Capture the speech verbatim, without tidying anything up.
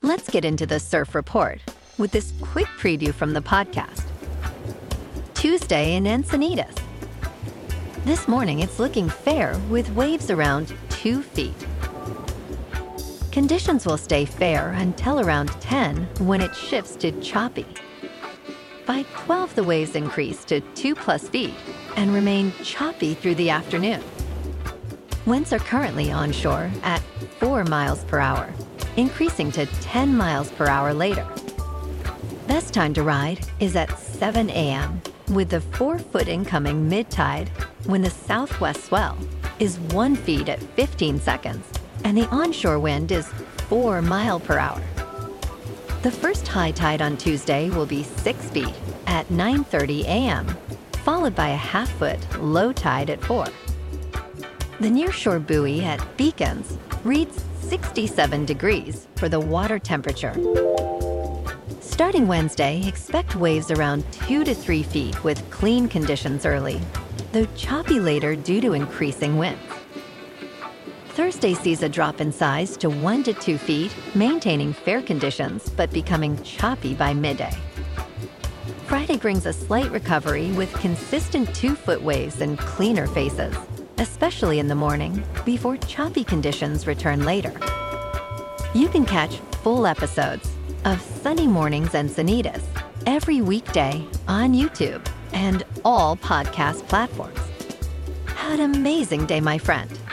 Let's get into the surf report with this quick preview from the podcast. Tuesday in Encinitas. This morning, it's looking fair with waves around two feet. Conditions will stay fair until around ten when it shifts to choppy. By twelve, the waves increase to two plus feet and remain choppy through the afternoon. Winds are currently onshore at four miles per hour, increasing to ten miles per hour later. Best time to ride is at seven a.m. with the four-foot incoming mid-tide when the southwest swell is one feet at fifteen seconds and the onshore wind is four mile per hour. The first high tide on Tuesday will be six feet at nine thirty a.m., followed by a half-foot low tide at four. The nearshore buoy at Beacons reads sixty-seven degrees for the water temperature. Starting Wednesday, expect waves around two to three feet with clean conditions early, though choppy later due to increasing winds. Thursday sees a drop in size to one to two feet, maintaining fair conditions but becoming choppy by midday. Friday brings a slight recovery with consistent two-foot waves and cleaner faces, especially in the morning, before choppy conditions return later. You can catch full episodes of Sunny Mornings Encinitas every weekday on YouTube and all podcast platforms. Have an amazing day, my friend.